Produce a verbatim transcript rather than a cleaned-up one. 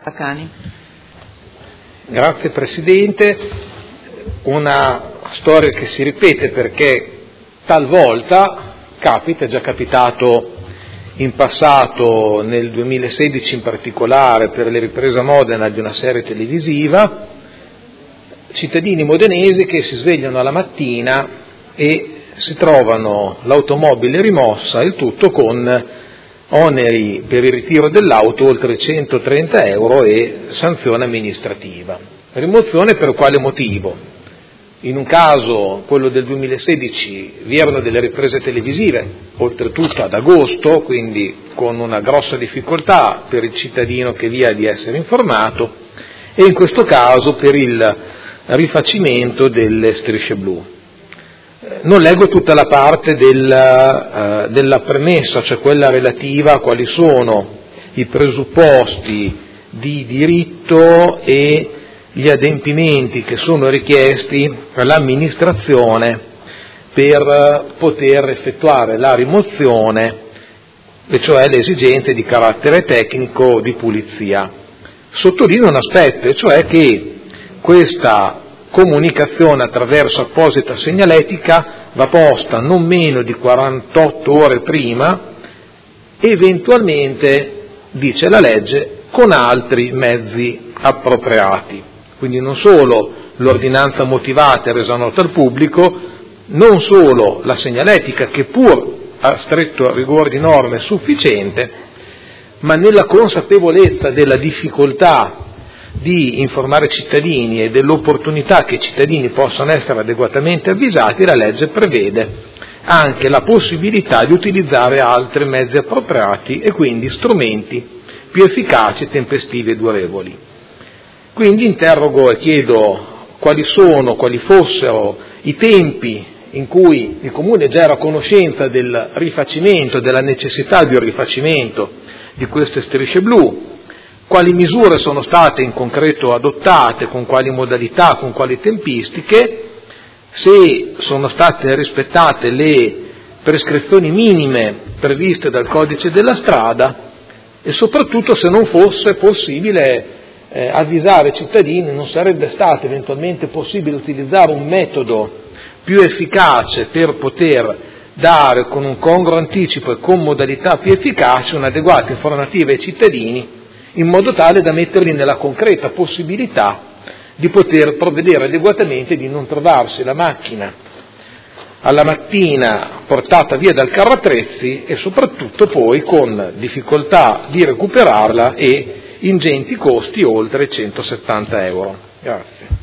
Pacani. Grazie Presidente, una storia che si ripete perché talvolta capita, è già capitato in passato, nel duemilasedici in particolare, per le riprese a Modena di una serie televisiva, cittadini modenesi che si svegliano alla mattina e si trovano l'automobile rimossa, il tutto con oneri per il ritiro dell'auto oltre centotrenta euro e sanzione amministrativa. Rimozione per quale motivo? In un caso, quello del duemilasedici, vi erano delle riprese televisive, oltretutto ad agosto, quindi con una grossa difficoltà per il cittadino che via di essere informato, e in questo caso per il rifacimento delle strisce blu. Non leggo tutta la parte della, uh, della premessa, cioè quella relativa a quali sono i presupposti di diritto e gli adempimenti che sono richiesti all'amministrazione per poter effettuare la rimozione, e cioè le esigenze di carattere tecnico di pulizia. Sottolineo un aspetto, e cioè che questa comunicazione attraverso apposita segnaletica va posta non meno di quarantotto ore prima, eventualmente, dice la legge, con altri mezzi appropriati. Quindi non solo l'ordinanza motivata è resa nota al pubblico, non solo la segnaletica, che pur a stretto rigore di norme è sufficiente, ma nella consapevolezza della difficoltà di informare i cittadini e dell'opportunità che i cittadini possano essere adeguatamente avvisati, la legge prevede anche la possibilità di utilizzare altri mezzi appropriati e quindi strumenti più efficaci, tempestivi e durevoli. Quindi interrogo e chiedo quali sono, quali fossero i tempi in cui il Comune già era a conoscenza del rifacimento, della necessità di un rifacimento di queste strisce blu, quali misure sono state in concreto adottate, con quali modalità, con quali tempistiche, se sono state rispettate le prescrizioni minime previste dal Codice della Strada e soprattutto se non fosse possibile eh, avvisare i cittadini, non sarebbe stato eventualmente possibile utilizzare un metodo più efficace per poter dare con un congruo anticipo e con modalità più efficaci un'adeguata informativa ai cittadini, in modo tale da metterli nella concreta possibilità di poter provvedere adeguatamente e di non trovarsi la macchina alla mattina portata via dal carro attrezzi e soprattutto poi con difficoltà di recuperarla e ingenti costi oltre centosettanta euro. Grazie.